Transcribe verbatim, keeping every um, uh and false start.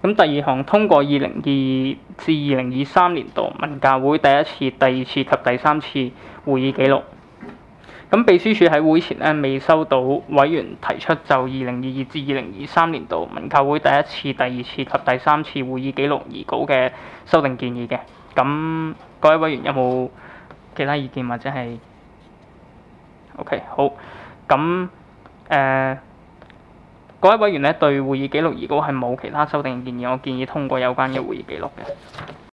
咁第二項通過二零二至二零二三年度文教會第一次、第二次及第三次會議記錄。咁秘書處喺會前咧未收到委員提出就二零二二至二零二三年度文教會第一次、第二次及第三次會議記錄擬稿嘅修訂建議嘅。咁各位委員有冇其他意見或者係 ？OK 好。咁誒。呃各位委員咧對會議記錄擬稿係冇其他修訂建議，我建議通過有關嘅會議記錄嘅。